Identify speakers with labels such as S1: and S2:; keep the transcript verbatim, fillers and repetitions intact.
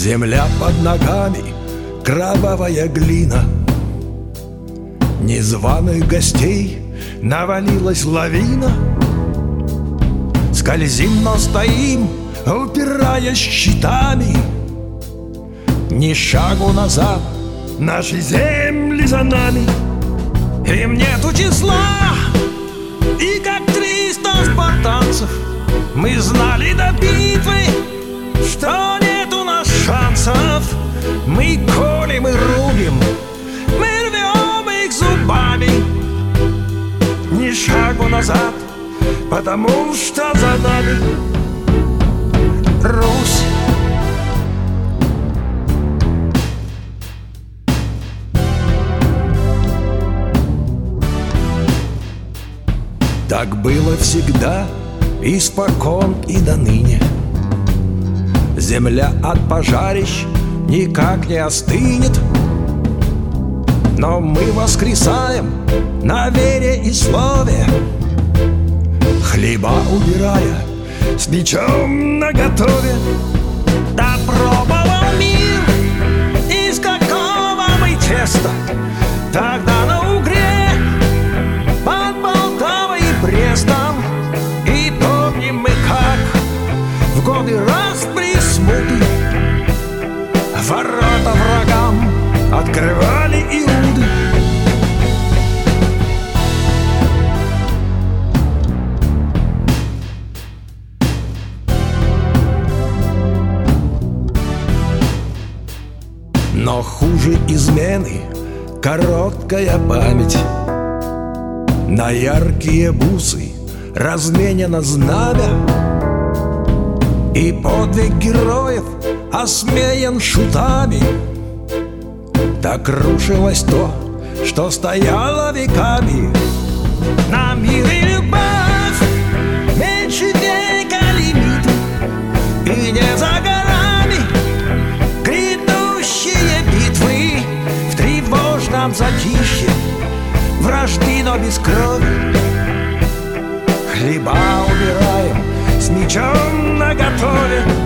S1: Земля под ногами, кровавая глина. Незваных гостей навалилась лавина. Скользим, но стоим, упираясь щитами. Ни шагу назад, наши земли за нами. Им нету числа, и как триста спартанцев мы знали до битвы, что нет у нас шансов. Мы колем и рубим, мы рвем их зубами. Ни шагу назад, потому что за нами Русь. Так было всегда, испокон и до ныне. Земля от пожарищ никак не остынет. Но мы воскресаем на вере и слове, хлеба убирая с мечом наготове. Да пробовал мир, из какого мы теста тогда на Угре, под Полтавой и Брестом. И помним мы, как в годы распри смуты ворота врагам открывали иуды. Но хуже измены короткая память. На яркие бусы разменено знамя, и подвиг героев осмеян шутами. Так рушилось то, что стояло веками. На мир и любовь меньше века лимит, и не за горами грядущие битвы. В тревожном затишье вражды, но без крови, хлеба убираем с мечом наготове.